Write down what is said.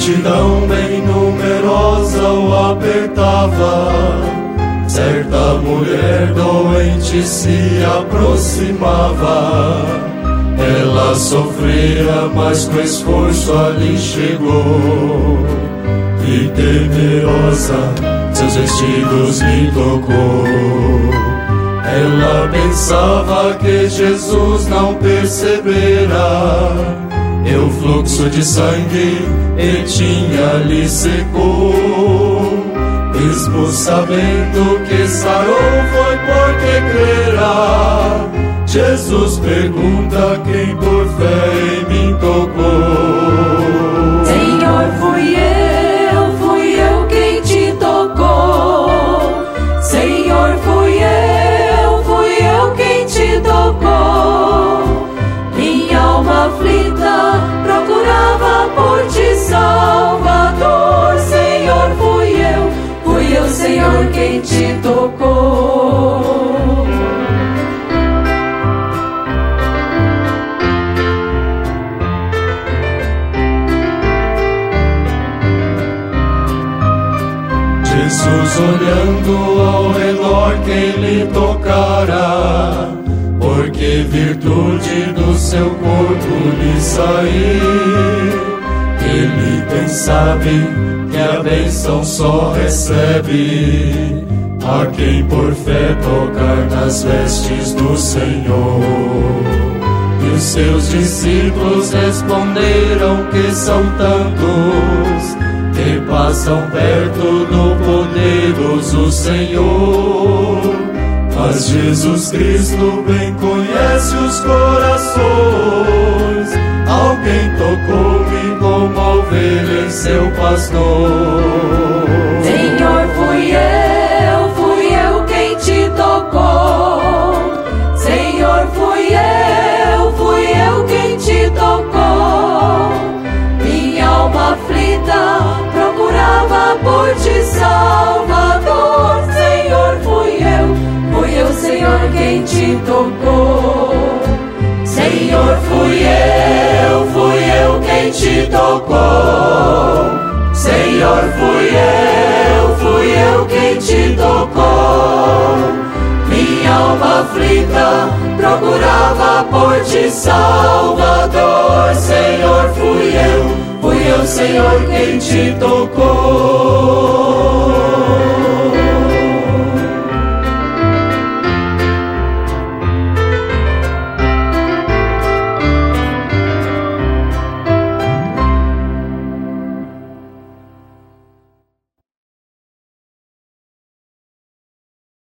multidão bem numerosa o apertava. Certa mulher doente se aproximava. Ela sofria, mas com esforço ali chegou. E temerosa, seus vestidos lhe tocou. Ela pensava que Jesus não percebera. E o fluxo de sangue e tinha lhe secou. Mesmo sabendo que sarou, foi porque crera. Jesus pergunta quem por fé em mim tocou. Senhor, fui eu quem te tocou. Senhor, fui eu quem te tocou. Minha alma aflita procurava por ti, Salvador. Senhor, fui eu, Senhor, quem te tocou. Jesus olhando ao redor quem lhe tocara, porque virtude do seu corpo lhe saiu. Ele bem sabe que a bênção só recebe a quem por fé tocar nas vestes do Senhor. E os seus discípulos responderam que são tantos que passam perto do poderoso Senhor. Mas Jesus Cristo bem conhece os corações. Alguém tocou-me como a ovelha em seu pastor. Senhor, fui eu quem te tocou. Senhor, fui eu quem te tocou. Minha alma aflita procurava por ti, Salvador. Senhor, fui eu, Senhor, quem te tocou. Senhor, fui eu quem te tocou. Senhor, fui eu quem te tocou. Minha alma aflita procurava por ti, Salvador. Senhor, fui eu, Senhor, quem te tocou.